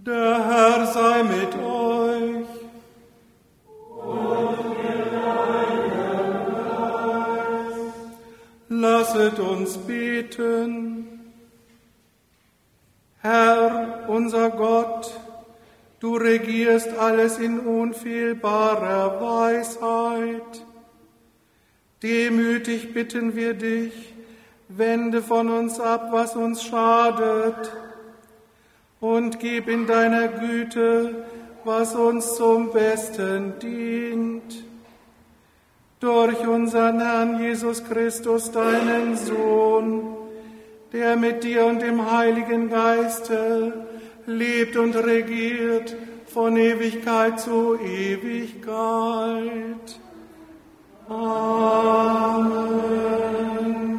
Der Herr sei mit euch. Und mit deinem Geist. Lasset uns beten. Herr, unser Gott, du regierst alles in unfehlbarer Weisheit. Demütig bitten wir dich, wende von uns ab, was uns schadet, und gib in deiner Güte, was uns zum Besten dient. Durch unseren Herrn Jesus Christus, deinen Sohn, der mit dir und dem Heiligen Geiste lebt und regiert von Ewigkeit zu Ewigkeit. Amen.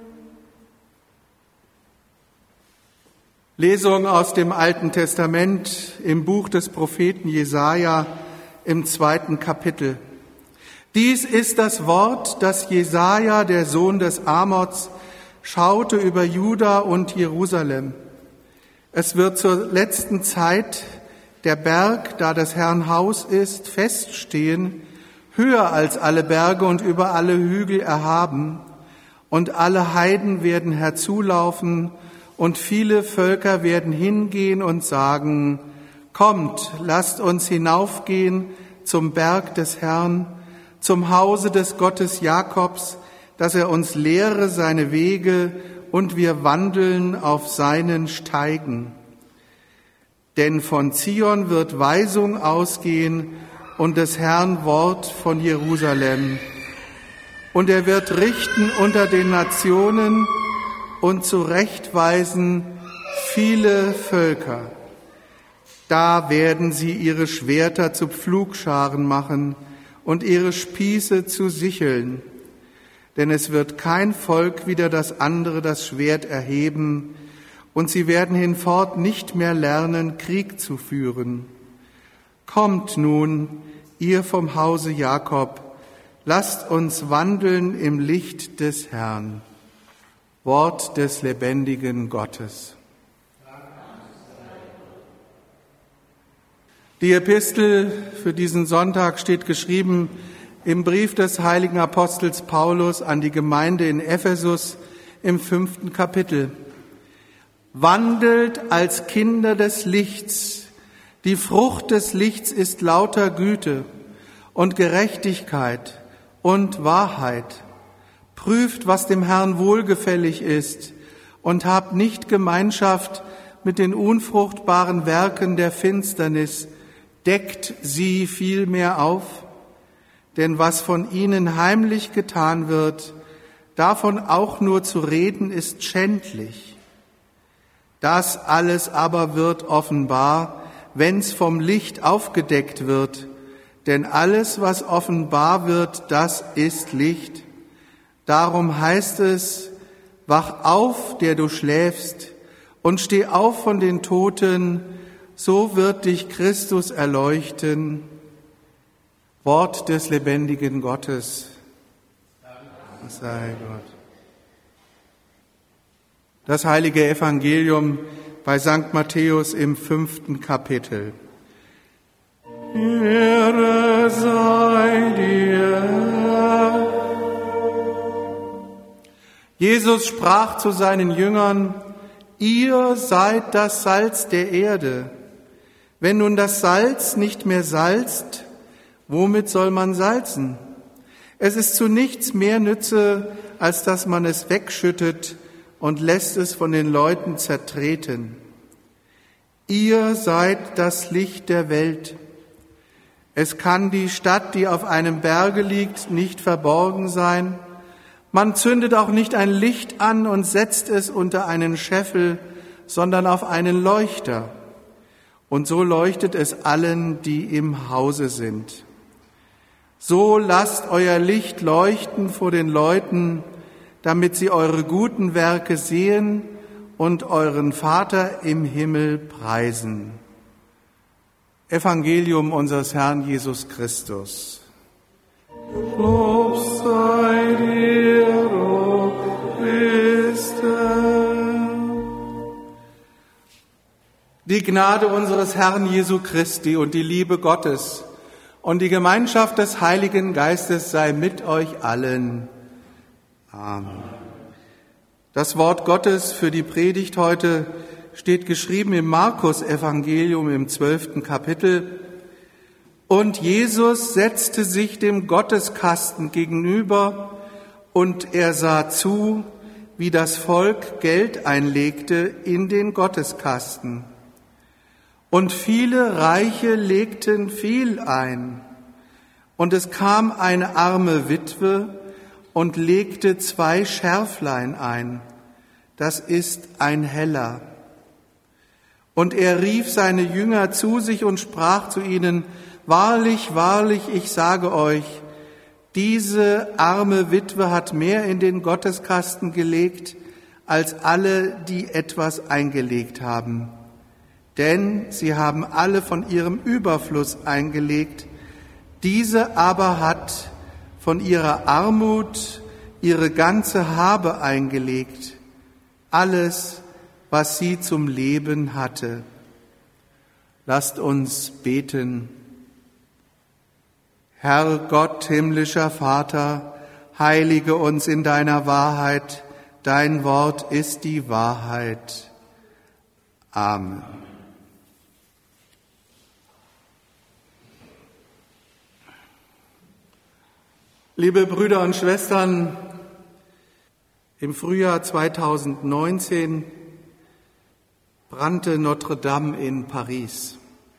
Lesung aus dem Alten Testament im Buch des Propheten Jesaja im 2. Kapitel. Dies ist das Wort, das Jesaja, der Sohn des Amoz, schaute über Juda und Jerusalem. Es wird zur letzten Zeit der Berg, da des Herrn Haus ist, feststehen, höher als alle Berge und über alle Hügel erhaben, und alle Heiden werden herzulaufen, und viele Völker werden hingehen und sagen, kommt, lasst uns hinaufgehen zum Berg des Herrn, zum Hause des Gottes Jakobs, dass er uns lehre seine Wege und wir wandeln auf seinen Steigen. Denn von Zion wird Weisung ausgehen und des Herrn Wort von Jerusalem. Und er wird richten unter den Nationen und zurechtweisen viele Völker. Da werden sie ihre Schwerter zu Pflugscharen machen und ihre Spieße zu Sicheln. Denn es wird kein Volk wider das andere das Schwert erheben, und sie werden hinfort nicht mehr lernen, Krieg zu führen. Kommt nun, ihr vom Hause Jakob, lasst uns wandeln im Licht des Herrn. Wort des lebendigen Gottes. Die Epistel für diesen Sonntag steht geschrieben im Brief des heiligen Apostels Paulus an die Gemeinde in Ephesus im 5. Kapitel. Wandelt als Kinder des Lichts. Die Frucht des Lichts ist lauter Güte und Gerechtigkeit und Wahrheit. Prüft, was dem Herrn wohlgefällig ist, und habt nicht Gemeinschaft mit den unfruchtbaren Werken der Finsternis, deckt sie vielmehr auf. Denn was von ihnen heimlich getan wird, davon auch nur zu reden, ist schändlich. Das alles aber wird offenbar, wenn's vom Licht aufgedeckt wird. Denn alles, was offenbar wird, das ist Licht. Darum heißt es, wach auf, der du schläfst, und steh auf von den Toten, so wird dich Christus erleuchten. Wort des lebendigen Gottes. Dank sei Gott. Das heilige Evangelium bei St. Matthäus im 5. Kapitel. Ehre sei dir. Jesus sprach zu seinen Jüngern, ihr seid das Salz der Erde. Wenn nun das Salz nicht mehr salzt, womit soll man salzen? Es ist zu nichts mehr Nütze, als dass man es wegschüttet und lässt es von den Leuten zertreten. Ihr seid das Licht der Welt. Es kann die Stadt, die auf einem Berge liegt, nicht verborgen sein. Man zündet auch nicht ein Licht an und setzt es unter einen Scheffel, sondern auf einen Leuchter. Und so leuchtet es allen, die im Hause sind. So lasst euer Licht leuchten vor den Leuten, damit sie eure guten Werke sehen und euren Vater im Himmel preisen. Evangelium unseres Herrn Jesus Christus. Lob sei dir, o Christe. Die Gnade unseres Herrn Jesu Christi und die Liebe Gottes und die Gemeinschaft des Heiligen Geistes sei mit euch allen. Amen. Das Wort Gottes für die Predigt heute steht geschrieben im Markus-Evangelium im 12. Kapitel. Und Jesus setzte sich dem Gotteskasten gegenüber und er sah zu, wie das Volk Geld einlegte in den Gotteskasten. Und viele Reiche legten viel ein. Und es kam eine arme Witwe und legte 2 Scherflein ein. Das ist ein Heller. Und er rief seine Jünger zu sich und sprach zu ihnen: Wahrlich, wahrlich, ich sage euch, diese arme Witwe hat mehr in den Gotteskasten gelegt, als alle, die etwas eingelegt haben. Denn sie haben alle von ihrem Überfluss eingelegt, diese aber hat von ihrer Armut ihre ganze Habe eingelegt, alles, was sie zum Leben hatte. Lasst uns beten. Herr Gott, himmlischer Vater, heilige uns in deiner Wahrheit, dein Wort ist die Wahrheit. Amen. Liebe Brüder und Schwestern, im Frühjahr 2019 brannte Notre Dame in Paris.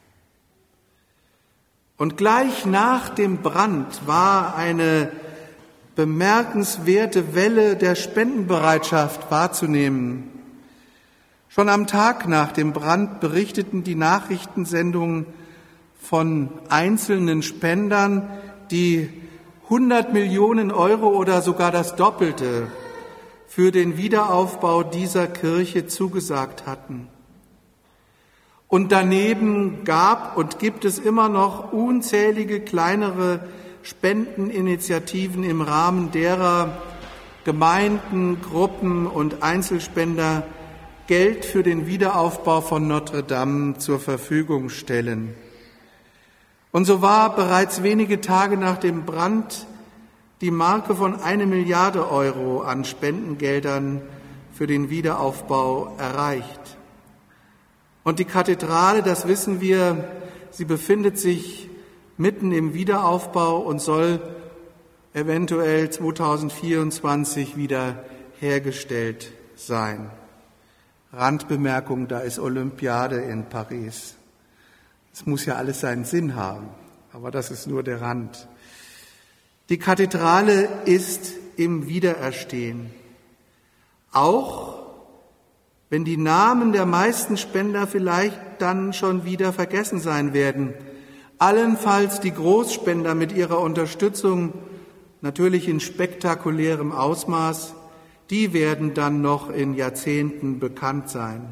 Und gleich nach dem Brand war eine bemerkenswerte Welle der Spendenbereitschaft wahrzunehmen. Schon am Tag nach dem Brand berichteten die Nachrichtensendungen von einzelnen Spendern, die 100 Millionen Euro oder sogar das Doppelte für den Wiederaufbau dieser Kirche zugesagt hatten. Und daneben gab und gibt es immer noch unzählige kleinere Spendeninitiativen im Rahmen derer Gemeinden, Gruppen und Einzelspender Geld für den Wiederaufbau von Notre Dame zur Verfügung stellen. Und so war bereits wenige Tage nach dem Brand die Marke von 1 Milliarde Euro an Spendengeldern für den Wiederaufbau erreicht. Und die Kathedrale, das wissen wir, sie befindet sich mitten im Wiederaufbau und soll eventuell 2024 wieder hergestellt sein. Randbemerkung, da ist Olympiade in Paris. Es muss ja alles seinen Sinn haben, aber das ist nur der Rand. Die Kathedrale ist im Wiedererstehen. Auch wenn die Namen der meisten Spender vielleicht dann schon wieder vergessen sein werden, allenfalls die Großspender mit ihrer Unterstützung, natürlich in spektakulärem Ausmaß, die werden dann noch in Jahrzehnten bekannt sein.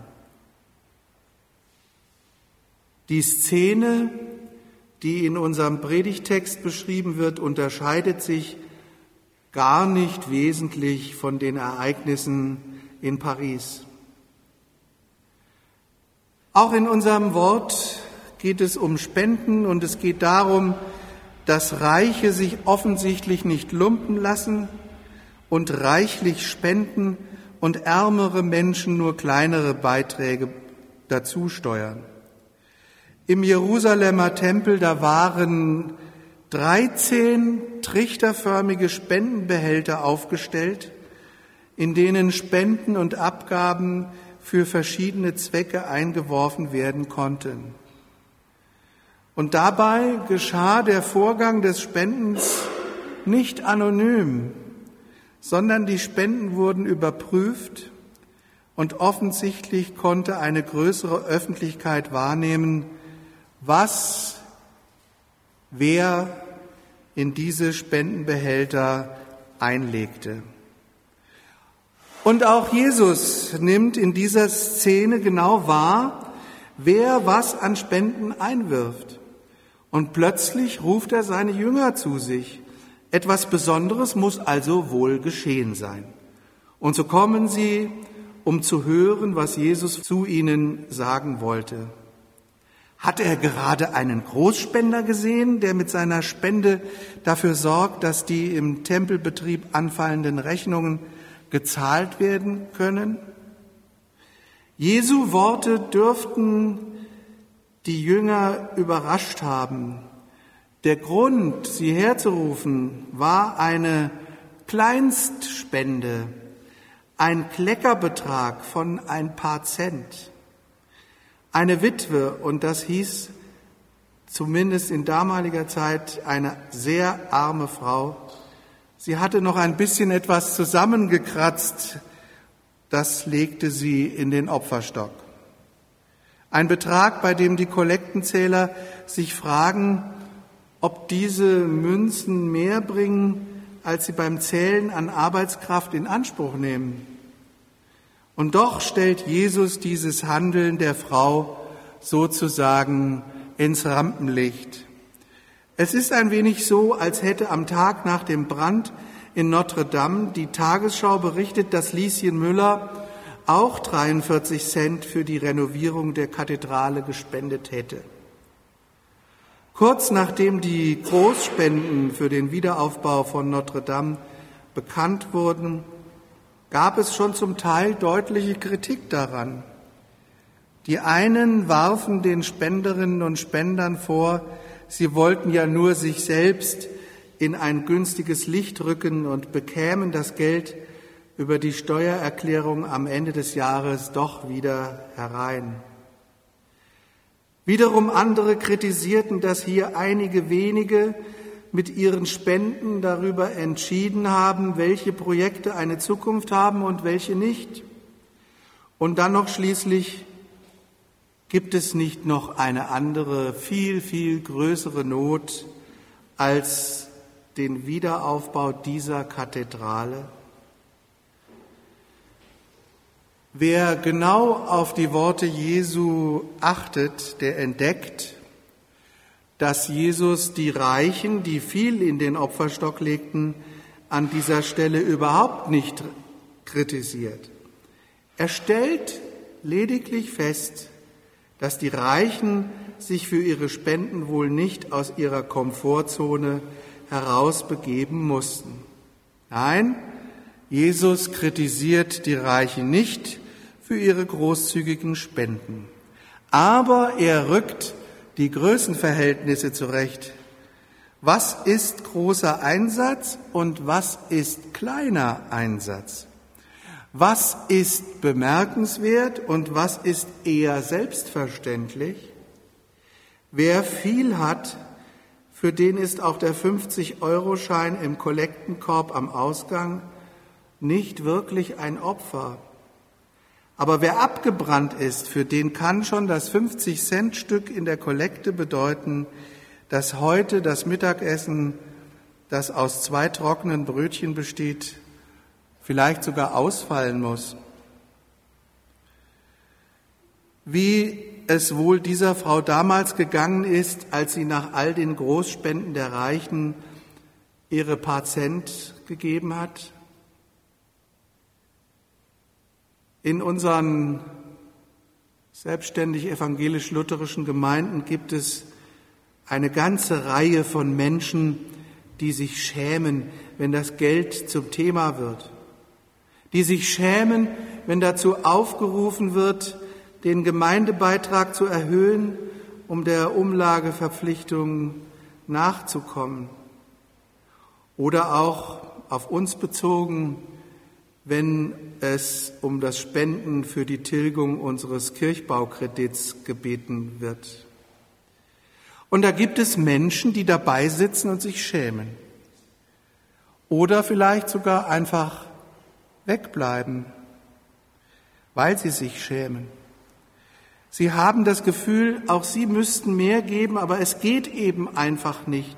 Die Szene, die in unserem Predigtext beschrieben wird, unterscheidet sich gar nicht wesentlich von den Ereignissen in Paris. Auch in unserem Wort geht es um Spenden und es geht darum, dass Reiche sich offensichtlich nicht lumpen lassen und reichlich spenden und ärmere Menschen nur kleinere Beiträge dazu steuern. Im Jerusalemer Tempel, da waren 13 trichterförmige Spendenbehälter aufgestellt, in denen Spenden und Abgaben für verschiedene Zwecke eingeworfen werden konnten. Und dabei geschah der Vorgang des Spendens nicht anonym, sondern die Spenden wurden überprüft und offensichtlich konnte eine größere Öffentlichkeit wahrnehmen, was wer in diese Spendenbehälter einlegte. Und auch Jesus nimmt in dieser Szene genau wahr, wer was an Spenden einwirft. Und plötzlich ruft er seine Jünger zu sich. Etwas Besonderes muss also wohl geschehen sein. Und so kommen sie um zu hören, was Jesus zu ihnen sagen wollte. Hat er gerade einen Großspender gesehen, der mit seiner Spende dafür sorgt, dass die im Tempelbetrieb anfallenden Rechnungen gezahlt werden können? Jesu Worte dürften die Jünger überrascht haben. Der Grund, sie herzurufen, war eine Kleinstspende, ein Kleckerbetrag von ein paar Cent. Eine Witwe, und das hieß zumindest in damaliger Zeit eine sehr arme Frau. Sie hatte noch ein bisschen etwas zusammengekratzt, das legte sie in den Opferstock. Ein Betrag, bei dem die Kollektenzähler sich fragen, ob diese Münzen mehr bringen, als sie beim Zählen an Arbeitskraft in Anspruch nehmen. Und doch stellt Jesus dieses Handeln der Frau sozusagen ins Rampenlicht. Es ist ein wenig so, als hätte am Tag nach dem Brand in Notre Dame die Tagesschau berichtet, dass Lieschen Müller auch 43 Cent für die Renovierung der Kathedrale gespendet hätte. Kurz nachdem die Großspenden für den Wiederaufbau von Notre Dame bekannt wurden, gab es schon zum Teil deutliche Kritik daran. Die einen warfen den Spenderinnen und Spendern vor, sie wollten ja nur sich selbst in ein günstiges Licht rücken und bekämen das Geld über die Steuererklärung am Ende des Jahres doch wieder herein. Wiederum andere kritisierten, dass hier einige wenige mit ihren Spenden darüber entschieden haben, welche Projekte eine Zukunft haben und welche nicht. Und dann noch schließlich, gibt es nicht noch eine andere, viel, viel größere Not als den Wiederaufbau dieser Kathedrale? Wer genau auf die Worte Jesu achtet, der entdeckt, dass Jesus die Reichen, die viel in den Opferstock legten, an dieser Stelle überhaupt nicht kritisiert. Er stellt lediglich fest, dass die Reichen sich für ihre Spenden wohl nicht aus ihrer Komfortzone herausbegeben mussten. Nein, Jesus kritisiert die Reichen nicht für ihre großzügigen Spenden. Aber er rückt die Größenverhältnisse zurecht. Was ist großer Einsatz und was ist kleiner Einsatz? Was ist bemerkenswert und was ist eher selbstverständlich? Wer viel hat, für den ist auch der 50-Euro-Schein im Kollektenkorb am Ausgang nicht wirklich ein Opfer. Aber wer abgebrannt ist, für den kann schon das 50-Cent-Stück in der Kollekte bedeuten, dass heute das Mittagessen, das aus 2 trockenen Brötchen besteht, vielleicht sogar ausfallen muss. Wie es wohl dieser Frau damals gegangen ist, als sie nach all den Großspenden der Reichen ihre paar Cent gegeben hat? In unseren selbstständig evangelisch-lutherischen Gemeinden gibt es eine ganze Reihe von Menschen, die sich schämen, wenn das Geld zum Thema wird. Die sich schämen, wenn dazu aufgerufen wird, den Gemeindebeitrag zu erhöhen, um der Umlageverpflichtung nachzukommen. Oder auch auf uns bezogen, wenn es um das Spenden für die Tilgung unseres Kirchbaukredits gebeten wird. Und da gibt es Menschen, die dabei sitzen und sich schämen. Oder vielleicht sogar einfach wegbleiben, weil sie sich schämen. Sie haben das Gefühl, auch sie müssten mehr geben, aber es geht eben einfach nicht.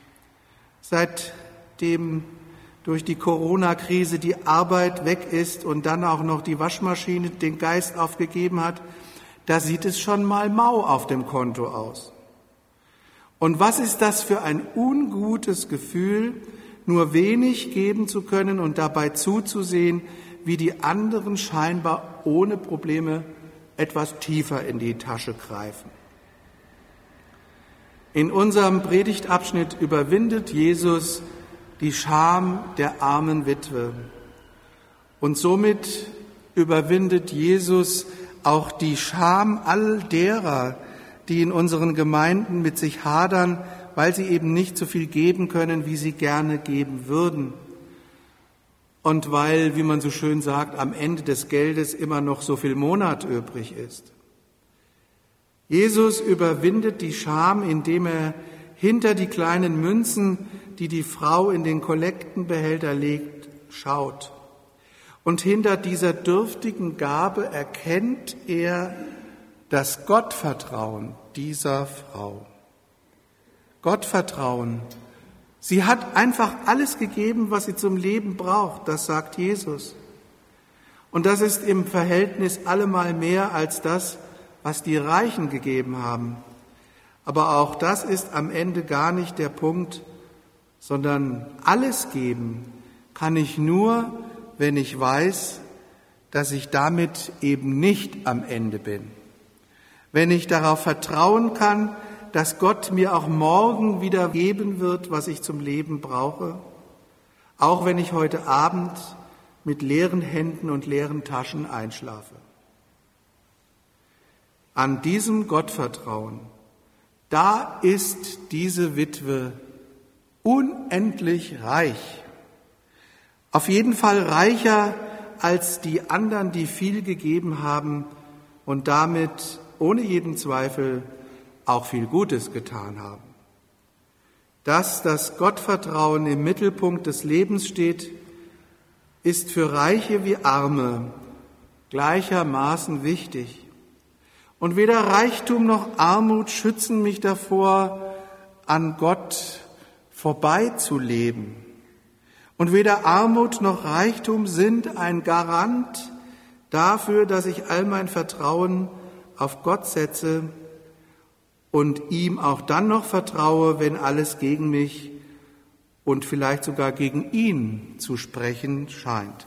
Seitdem durch die Corona-Krise die Arbeit weg ist und dann auch noch die Waschmaschine den Geist aufgegeben hat, da sieht es schon mal mau auf dem Konto aus. Und was ist das für ein ungutes Gefühl, nur wenig geben zu können und dabei zuzusehen, wie die anderen scheinbar ohne Probleme etwas tiefer in die Tasche greifen. In unserem Predigtabschnitt überwindet Jesus die Scham der armen Witwe. Und somit überwindet Jesus auch die Scham all derer, die in unseren Gemeinden mit sich hadern, weil sie eben nicht so viel geben können, wie sie gerne geben würden. Und weil, wie man so schön sagt, am Ende des Geldes immer noch so viel Monat übrig ist. Jesus überwindet die Scham, indem er hinter die kleinen Münzen, die die Frau in den Kollektenbehälter legt, schaut. Und hinter dieser dürftigen Gabe erkennt er das Gottvertrauen dieser Frau. Gottvertrauen. Sie hat einfach alles gegeben, was sie zum Leben braucht, das sagt Jesus. Und das ist im Verhältnis allemal mehr als das, was die Reichen gegeben haben. Aber auch das ist am Ende gar nicht der Punkt, sondern alles geben kann ich nur, wenn ich weiß, dass ich damit eben nicht am Ende bin. Wenn ich darauf vertrauen kann, dass Gott mir auch morgen wieder geben wird, was ich zum Leben brauche, auch wenn ich heute Abend mit leeren Händen und leeren Taschen einschlafe. An diesem Gottvertrauen, da ist diese Witwe unendlich reich. Auf jeden Fall reicher als die anderen, die viel gegeben haben und damit ohne jeden Zweifel auch viel Gutes getan haben. Dass das Gottvertrauen im Mittelpunkt des Lebens steht, ist für Reiche wie Arme gleichermaßen wichtig. Und weder Reichtum noch Armut schützen mich davor, an Gott vorbeizuleben. Und weder Armut noch Reichtum sind ein Garant dafür, dass ich all mein Vertrauen auf Gott setze und ihm auch dann noch vertraue, wenn alles gegen mich und vielleicht sogar gegen ihn zu sprechen scheint.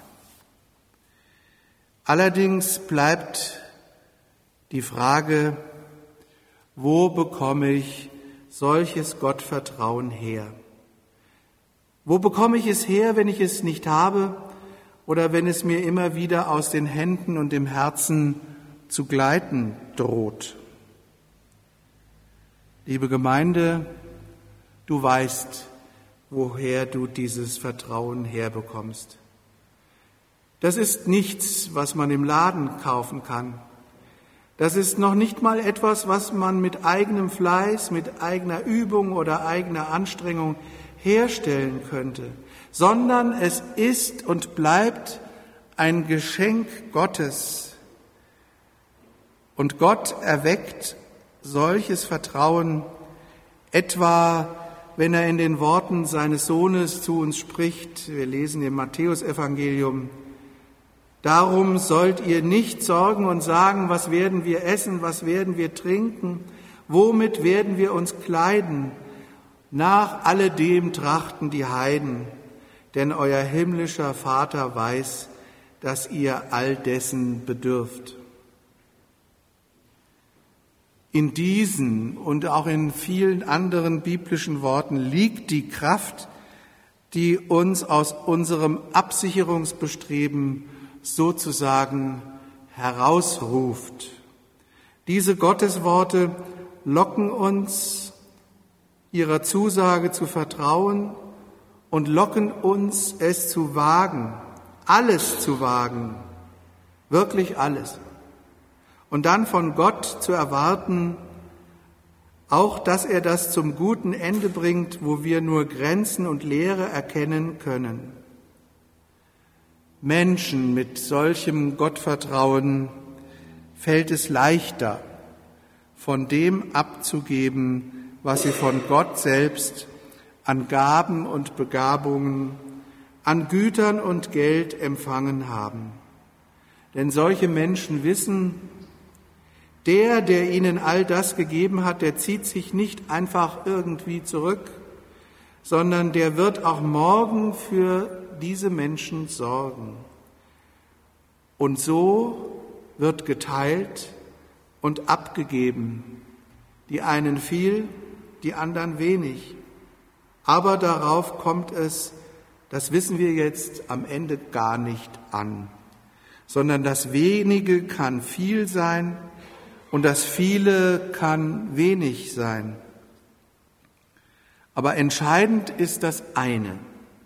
Allerdings bleibt die Frage, wo bekomme ich solches Gottvertrauen her? Wo bekomme ich es her, wenn ich es nicht habe oder wenn es mir immer wieder aus den Händen und dem Herzen zu gleiten droht? Liebe Gemeinde, du weißt, woher du dieses Vertrauen herbekommst. Das ist nichts, was man im Laden kaufen kann. Das ist noch nicht mal etwas, was man mit eigenem Fleiß, mit eigener Übung oder eigener Anstrengung herstellen könnte, sondern es ist und bleibt ein Geschenk Gottes. Und Gott erweckt solches Vertrauen, etwa wenn er in den Worten seines Sohnes zu uns spricht. Wir lesen im Matthäusevangelium: Darum sollt ihr nicht sorgen und sagen, was werden wir essen, was werden wir trinken, womit werden wir uns kleiden? Nach alledem trachten die Heiden, denn euer himmlischer Vater weiß, dass ihr all dessen bedürft. In diesen und auch in vielen anderen biblischen Worten liegt die Kraft, die uns aus unserem Absicherungsbestreben sozusagen herausruft. Diese Gottesworte locken uns, ihrer Zusage zu vertrauen und locken uns, es zu wagen, alles zu wagen, wirklich alles. Und dann von Gott zu erwarten, auch dass er das zum guten Ende bringt, wo wir nur Grenzen und Leere erkennen können. Menschen mit solchem Gottvertrauen fällt es leichter, von dem abzugeben, was sie von Gott selbst an Gaben und Begabungen, an Gütern und Geld empfangen haben. Denn solche Menschen wissen, der ihnen all das gegeben hat, der zieht sich nicht einfach irgendwie zurück, sondern der wird auch morgen für diese Menschen sorgen. Und so wird geteilt und abgegeben, die einen viel, die anderen wenig. Aber darauf kommt es, das wissen wir jetzt, am Ende gar nicht an, sondern das Wenige kann viel sein und das Viele kann wenig sein. Aber entscheidend ist das eine,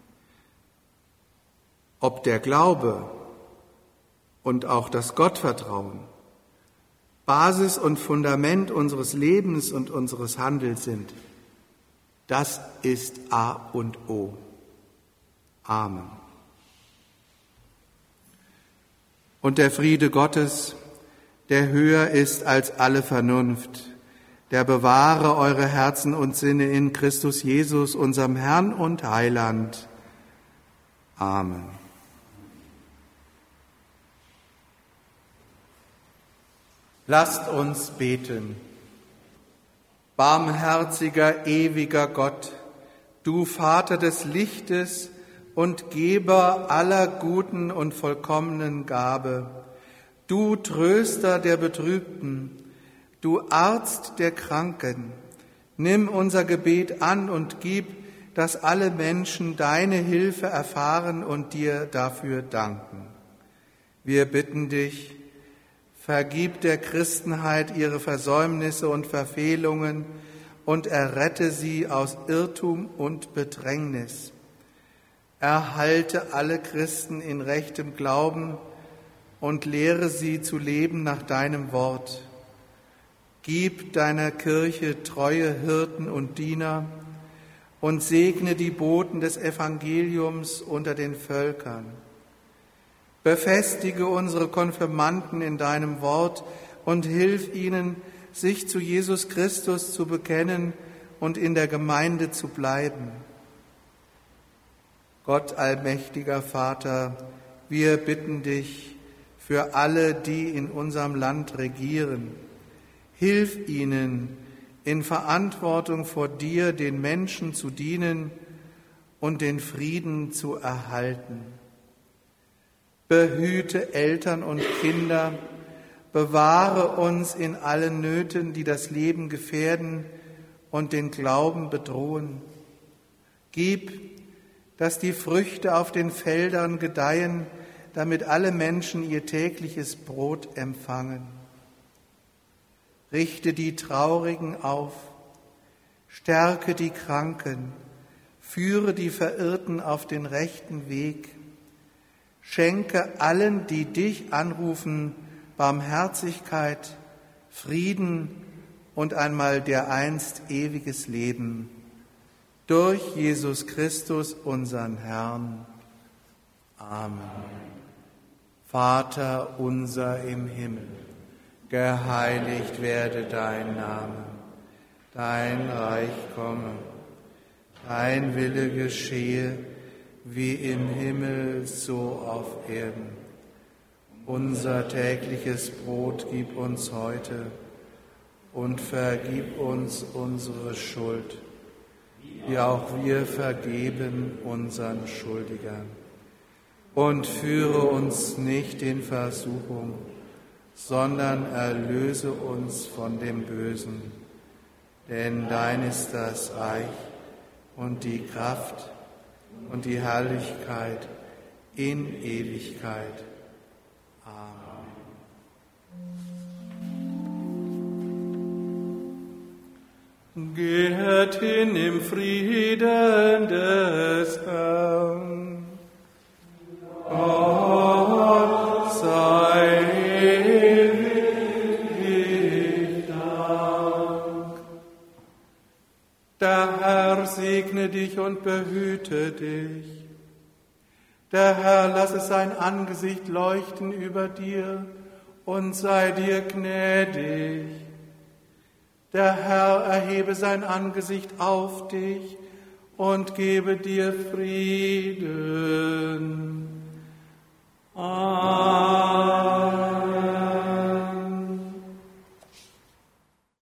ob der Glaube und auch das Gottvertrauen Basis und Fundament unseres Lebens und unseres Handelns sind. Das ist A und O. Amen. Und der Friede Gottes, der höher ist als alle Vernunft, der bewahre eure Herzen und Sinne in Christus Jesus, unserem Herrn und Heiland. Amen. Lasst uns beten. Barmherziger, ewiger Gott, du Vater des Lichtes und Geber aller guten und vollkommenen Gabe, du Tröster der Betrübten, du Arzt der Kranken, nimm unser Gebet an und gib, dass alle Menschen deine Hilfe erfahren und dir dafür danken. Wir bitten dich, vergib der Christenheit ihre Versäumnisse und Verfehlungen und errette sie aus Irrtum und Bedrängnis. Erhalte alle Christen in rechtem Glauben und lehre sie zu leben nach deinem Wort. Gib deiner Kirche treue Hirten und Diener und segne die Boten des Evangeliums unter den Völkern. Befestige unsere Konfirmanden in deinem Wort und hilf ihnen, sich zu Jesus Christus zu bekennen und in der Gemeinde zu bleiben. Gott, allmächtiger Vater, wir bitten dich für alle, die in unserem Land regieren. Hilf ihnen, in Verantwortung vor dir den Menschen zu dienen und den Frieden zu erhalten. Behüte Eltern und Kinder, bewahre uns in allen Nöten, die das Leben gefährden und den Glauben bedrohen. Gib, dass die Früchte auf den Feldern gedeihen, damit alle Menschen ihr tägliches Brot empfangen. Richte die Traurigen auf, stärke die Kranken, führe die Verirrten auf den rechten Weg. Schenke allen, die dich anrufen, Barmherzigkeit, Frieden und einmal dereinst ewiges Leben. Durch Jesus Christus, unseren Herrn. Amen. Vater unser im Himmel, geheiligt werde dein Name, dein Reich komme, dein Wille geschehe, wie im Himmel, so auf Erden. Unser tägliches Brot gib uns heute und vergib uns unsere Schuld, wie auch wir vergeben unseren Schuldigern. Und führe uns nicht in Versuchung, sondern erlöse uns von dem Bösen. Denn dein ist das Reich und die Kraft und die Herrlichkeit in Ewigkeit. Amen. Geht hin im Frieden des Herrn. Gott sei ewig Dank. Der Herr segne dich und behüte dich. Der Herr lasse sein Angesicht leuchten über dir und sei dir gnädig. Der Herr erhebe sein Angesicht auf dich und gebe dir Frieden. Amen.